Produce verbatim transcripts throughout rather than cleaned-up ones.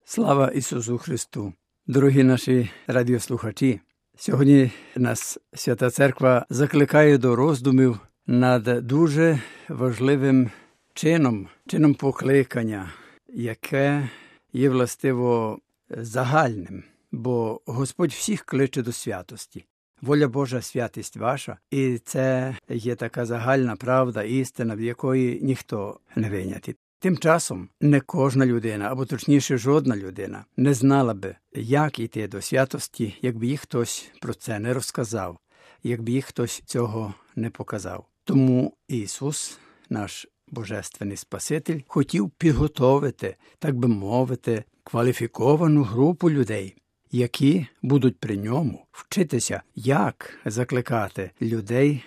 Слава Ісусу Христу! Дорогі наші радіослухачі, сьогодні нас Свята Церква закликає до роздумів над дуже важливим чином, чином покликання, яке є властиво загальним, бо Господь всіх кличе до святості. Воля Божа – святість ваша, і це є така загальна правда, істина, в якої ніхто не винятий. Тим часом не кожна людина, або точніше жодна людина, не знала би, як йти до святості, якби їй хтось про це не розказав, якби їй хтось цього не показав. Тому Ісус, наш Божественний Спаситель, хотів підготовити, так би мовити, кваліфіковану групу людей, які будуть при ньому вчитися, як закликати людей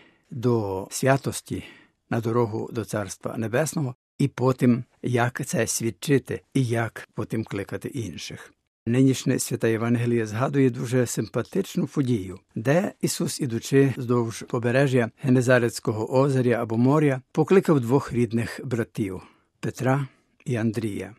до святості на дорогу до Царства Небесного, і потім, як це свідчити, і як потім кликати інших. Нинішнє Святе Євангеліє згадує дуже симпатичну подію, де Ісус, ідучи вздовж побережжя Генезарецького озера або моря, покликав двох рідних братів – Петра і Андрія.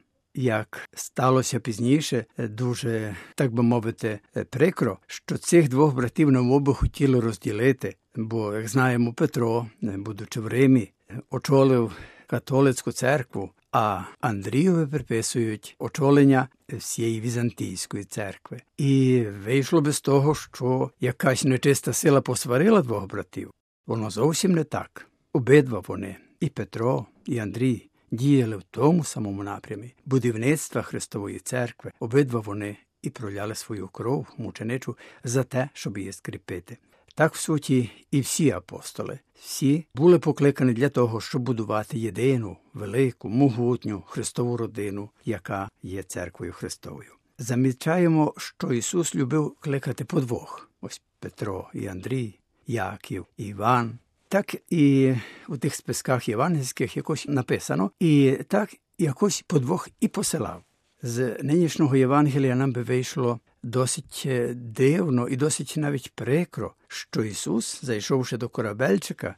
Як сталося пізніше, дуже, так би мовити, прикро, що цих двох братів навмовби хотіли розділити, бо, як знаємо, Петро, будучи в Римі, очолив католицьку церкву, а Андрієві приписують очолення всієї Візантійської церкви. І вийшло би з того, що якась нечиста сила посварила двох братів. Воно зовсім не так. Обидва вони, і Петро, і Андрій, діяли в тому самому напрямі будівництва Христової церкви. Обидва вони і проляли свою кров мученичу за те, щоб її скріпити. Так, в суті, і всі апостоли. Всі були покликані для того, щоб будувати єдину, велику, могутню Христову родину, яка є церквою Христовою. Замічаємо, що Ісус любив кликати по двох. Ось Петро і Андрій, Яків і Іван. Так і у тих списках євангельських якось написано, і так якось по двох і посилав. З нинішнього Євангелія нам би вийшло досить дивно і досить навіть прикро, що Ісус, зайшовши до корабельчика,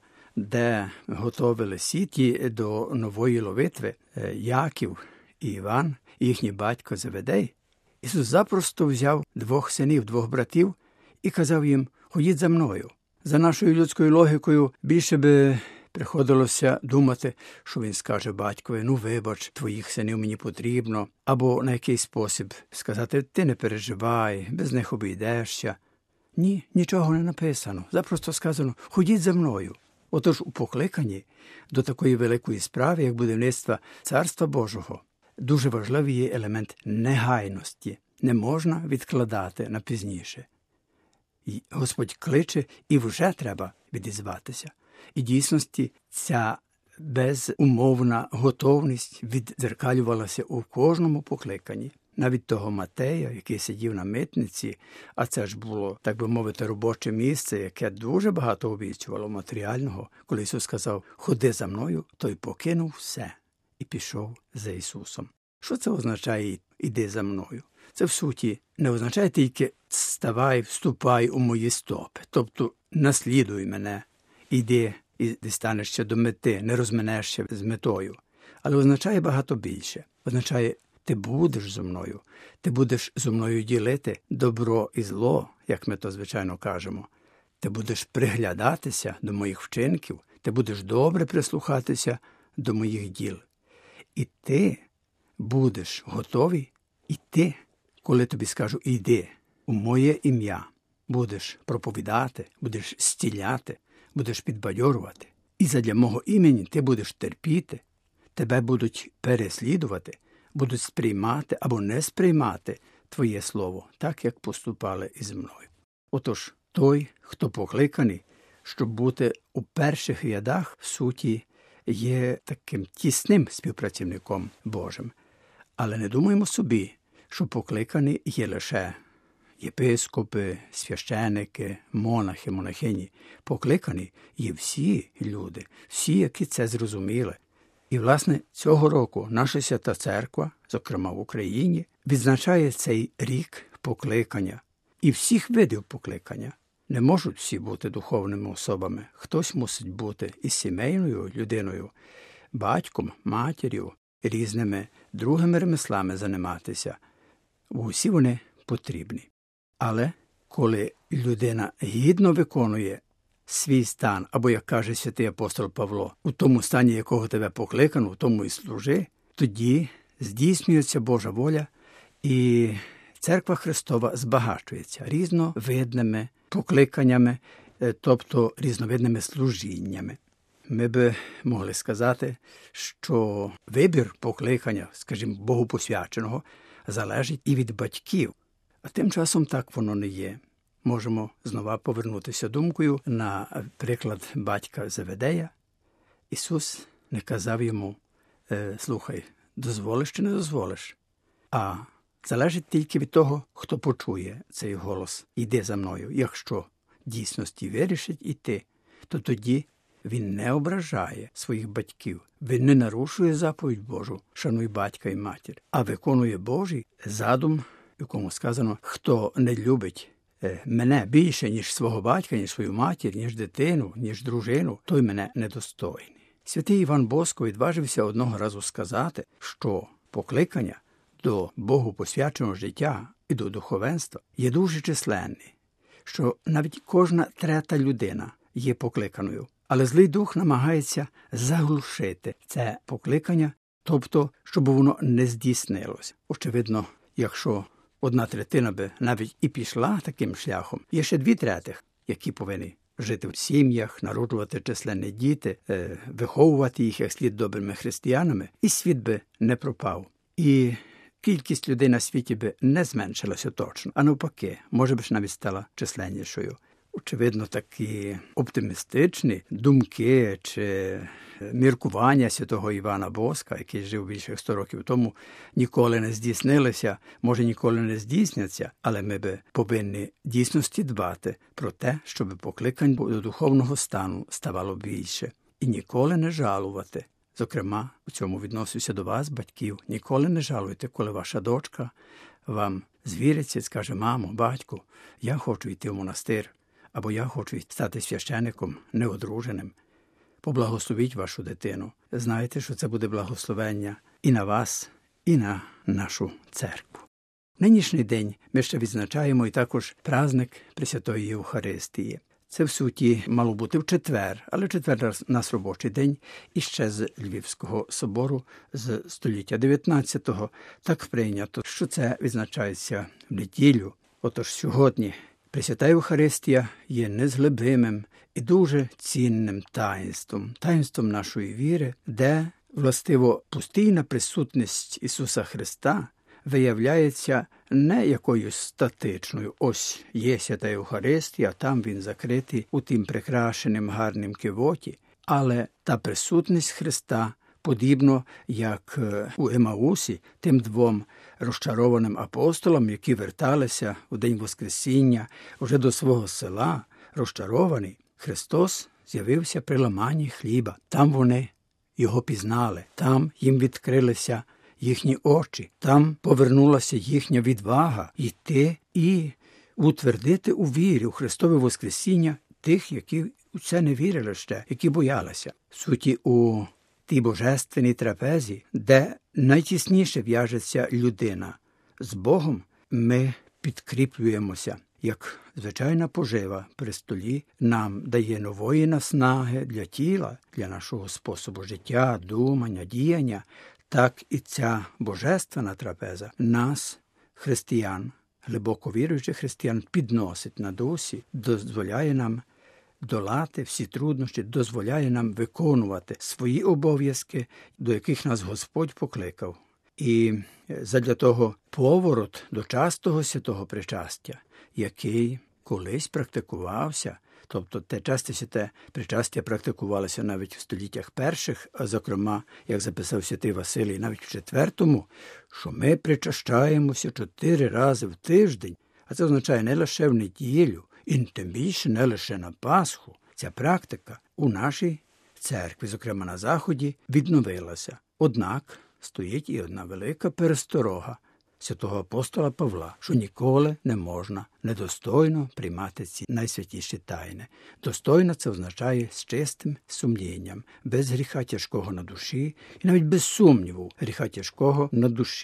де готовили сіті до нової ловитви, Яків і Іван, і їхній батько Зеведей, Ісус запросто взяв двох синів, двох братів і казав їм: «Ходіть за мною». За нашою людською логікою більше би приходилося думати, що він скаже батькові: «Ну, вибач, твоїх синів мені потрібно», або на якийсь спосіб сказати: «Ти не переживай, без них обійдешся». Ні, нічого не написано. Запросто сказано: «Ходіть за мною». Отож, у покликанні до такої великої справи, як будівництво Царства Божого, дуже важливий є елемент негайності. Не можна відкладати на пізніше. І Господь кличе, і вже треба відізватися. І дійсності ця безумовна готовність віддзеркалювалася у кожному покликанні. Навіть того Матея, який сидів на митниці, а це ж було, так би мовити, робоче місце, яке дуже багато обіцювало матеріального, коли Ісус сказав: «Ходи за мною», той покинув все і пішов за Ісусом. Що це означає «іди за мною»? Це, в суті, не означає тільки «ставай, вступай у мої стопи», тобто «наслідуй мене», «іди і дістанешся до мети, не розминешся з метою». Але означає багато більше. Означає: ти будеш зо мною, ти будеш зо мною ділити добро і зло, як ми то звичайно кажемо. Ти будеш приглядатися до моїх вчинків, ти будеш добре прислухатися до моїх діл. І ти будеш готовий іти, коли тобі скажу: «Іди у моє ім'я». Будеш проповідати, будеш зціляти, будеш підбадьорувати. І задля мого імені ти будеш терпіти, тебе будуть переслідувати, будуть сприймати або не сприймати твоє слово, так, як поступали із мною. Отож, той, хто покликаний, щоб бути у перших рядах, в суті, є таким тісним співпрацівником Божим. Але не думаємо собі, що покликані є лише єпископи, священики, монахи, монахині. Покликані є всі люди, всі, які це зрозуміли. І, власне, цього року наша Свята Церква, зокрема в Україні, відзначає цей рік покликання. І всіх видів покликання. Не можуть всі бути духовними особами. Хтось мусить бути і сімейною людиною, батьком, матір'ю, різними другими ремеслами займатися, усі вони потрібні. Але коли людина гідно виконує свій стан, або, як каже святий апостол Павло, у тому стані, якого тебе покликано, в тому і служи, тоді здійснюється Божа воля, і Церква Христова збагачується різновидними покликаннями, тобто різновидними служіннями. Ми би могли сказати, що вибір покликання, скажімо, богопосвяченого, залежить і від батьків. А тим часом так воно не є. Можемо знову повернутися думкою на приклад батька Зеведея. Ісус не казав йому, слухай, дозволиш чи не дозволиш, а залежить тільки від того, хто почує цей голос. Іди за мною. Якщо дійсності вирішить іти, то тоді він не ображає своїх батьків. Він не нарушує заповідь Божу, шануй батька і матір, а виконує Божий задум, в якому сказано, хто не любить мене більше, ніж свого батька, ніж свою матір, ніж дитину, ніж дружину, той мене недостойний. Святий Іван Боско відважився одного разу сказати, що покликання до Богу посвяченого життя і до духовенства є дуже численний, що навіть кожна трета людина є покликаною. Але злий дух намагається заглушити це покликання, тобто, щоб воно не здійснилося. Очевидно, якщо одна третина би навіть і пішла таким шляхом, є ще дві третих, які повинні жити в сім'ях, народжувати численні діти, виховувати їх як слід добрими християнами, і світ би не пропав. І кількість людей на світі би не зменшилася точно, а навпаки, може би ж навіть стала численнішою. Очевидно, такі оптимістичні думки чи міркування святого Івана Боска, який жив більше сто років тому, ніколи не здійснилися, може ніколи не здійсняться, але ми би повинні дійсності дбати про те, щоб покликань до духовного стану ставало більше. І ніколи не жалувати. Зокрема, у цьому відношуся до вас, батьків. Ніколи не жалуйте, коли ваша дочка вам звіриться і скаже, мамо, батьку, я хочу йти в монастир, або я хочу стати священиком, неодруженим. Поблагословіть вашу дитину. Знайте, що це буде благословення і на вас, і на нашу церкву. Нинішній день ми ще відзначаємо і також праздник Пресвятої Євхаристії. Це, в суті, мало бути в четвер, але четвер у нас робочий день, і ще з Львівського собору з століття дев'ятнадцятого. Так прийнято, що це відзначається в неділю. Отож сьогодні Пресвята Євхаристія є незглибимим і дуже цінним таїнством, таїнством нашої віри, де, властиво, постійна присутність Ісуса Христа виявляється не якоюсь статичною. Ось є свята Євхаристія, там він закритий у тим прикрашеним гарним кивоті, але та присутність Христа, подібно як у Емаусі, тим двом розчарованим апостолам, які верталися у день Воскресіння уже до свого села, розчарований, Христос з'явився при ламанні хліба. Там вони його пізнали, там їм відкрилися їхні очі, там повернулася їхня відвага йти і утвердити у вірі у Христове Воскресіння тих, які у це не вірили ще, які боялися. В суті, у тій божественній трапезі, де найтісніше в'яжеться людина з Богом, ми підкріплюємося. Як звичайна пожива при столі нам дає нової наснаги для тіла, для нашого способу життя, думання, діяння, так і ця божественна трапеза нас, християн, глибоко віруючих християн, підносить на дусі, дозволяє нам долати всі труднощі, дозволяє нам виконувати свої обов'язки, до яких нас Господь покликав. І задля того поворот до частого святого причастя, який колись практикувався, тобто те часте святе причастя практикувалося навіть в століттях перших, а зокрема, як записав святий Василій, навіть в четвертому, що ми причащаємося чотири рази в тиждень, а це означає не лише в неділю, і тим більше не лише на Пасху. Ця практика у нашій церкві, зокрема на Заході, відновилася. Однак стоїть і одна велика пересторога святого апостола Павла, що ніколи не можна недостойно приймати ці найсвятіші тайни. Достойно це означає з чистим сумлінням, без гріха тяжкого на душі і навіть без сумніву гріха тяжкого на душі.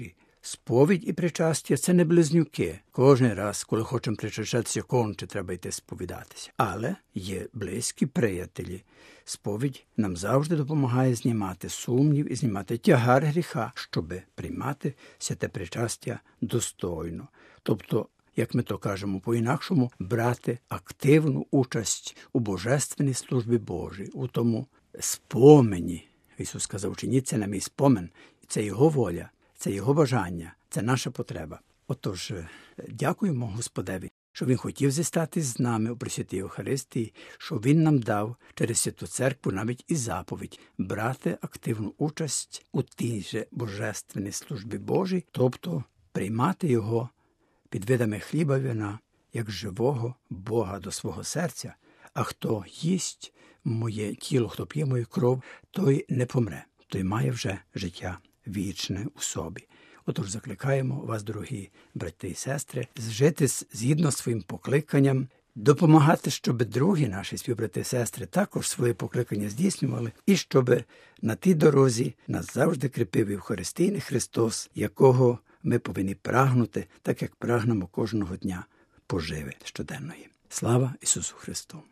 Сповідь і причастя – це не близнюки. Кожен раз, коли хочемо причащатися, конче треба йти сповідатися. Але є близькі приятелі. Сповідь нам завжди допомагає знімати сумнів і знімати тягар гріха, щоб приймати святе причастя достойно. Тобто, як ми то кажемо по-інакшому, брати активну участь у божественній службі Божій, у тому спомені. Ісус сказав, чиніться на мій спомин. Це Його воля, це Його бажання, це наша потреба. Отож, дякуємо Господеві, що Він хотів зістатись з нами у Пресвятій Євхаристії, що Він нам дав через Святу Церкву навіть і заповідь брати активну участь у тій же божественній службі Божій, тобто приймати Його під видами хліба й вина, як живого Бога до свого серця, а хто їсть моє тіло, хто п'є мою кров, той не помре, той має вже життя вічне у собі. Отож закликаємо вас, дорогі брати і сестри, жити згідно з своїм покликанням, допомагати, щоб другі наші співбрати і сестри також своє покликання здійснювали, і щоб на тій дорозі нас завжди кріпив Євхаристійний Христос, якого ми повинні прагнути, так як прагнемо кожного дня поживи щоденної. Слава Ісусу Христу!